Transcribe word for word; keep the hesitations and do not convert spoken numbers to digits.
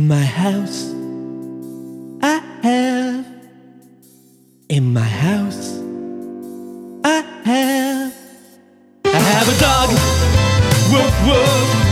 my house, I have. In my house, I have. I have a dog. Woof woof.